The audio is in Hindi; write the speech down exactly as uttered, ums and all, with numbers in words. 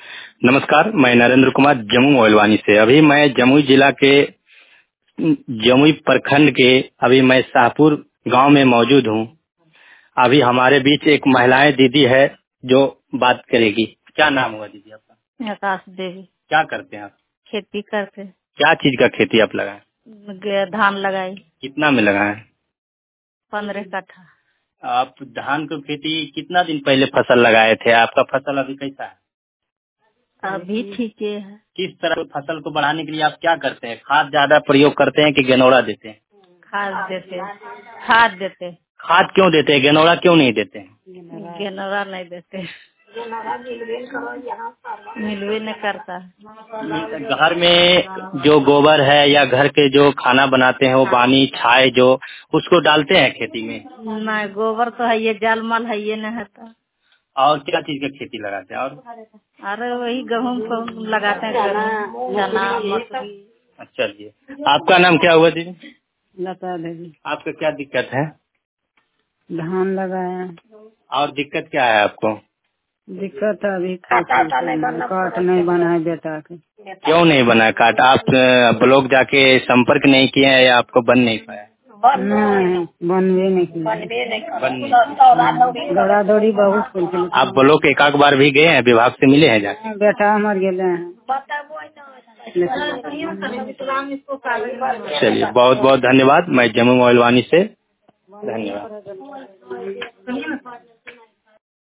नमस्कार, मैं नरेंद्र कुमार जमुई मोहलवानी से। अभी मैं जमुई जिला के जमुई प्रखंड के अभी मैं शाहपुर गांव में मौजूद हूं। अभी हमारे बीच एक महिलाएं दीदी है जो बात करेगी। क्या नाम हुआ दीदी आपका? आकाश देवी। क्या करते हैं आप? खेती करते। क्या चीज का खेती आप लगाए? धान लगाई। कितना में लगाए? पंद्रह कट्ठा। आप धान की खेती कितना दिन पहले फसल लगाए थे? आपका फसल अभी कैसा है? अभी ठीक है। किस तरह फसल को बढ़ाने के लिए आप क्या करते हैं? खाद ज्यादा प्रयोग करते हैं कि गेनोड़ा देते हैं? खाद देते। खाद देते। खाद क्यों देते हैं? गेनोड़ा क्यों नहीं देते हैं? गेनोड़ा नहीं देते। मिलवे नहीं करता। घर में जो गोबर है या घर के जो खाना बनाते हैं वो बानी छाए जो उसको डालते हैं खेती में? नहीं, गोबर तो है ये, जाल माल है ये नहीं है। और क्या चीज का खेती लगाते हैं? और अरे वही गेहूँ को लगाते हैं, चना मसूरी। अच्छा जी, आपका नाम क्या हुआ दीदी? लता देवी। आपका क्या दिक्कत है? धान लगाया। और दिक्कत क्या है आपको? दिक्कत अभी काट नहीं बना है बेटा के। क्यों नहीं बना काट? आप ब्लॉक जाके संपर्क नहीं किए हैं या आपको बन नहीं पाया? नहीं, बनवे नहीं किया। बन दौड़ा दौड़ी बहुत कुछ। आप ब्लॉक एक आध बार भी गए हैं? विभाग से मिले हैं जाके? बेटा हमारे गेले हैं। चलिए, बहुत बहुत धन्यवाद। मैं जमुई मोहलवानी से धन्यवाद।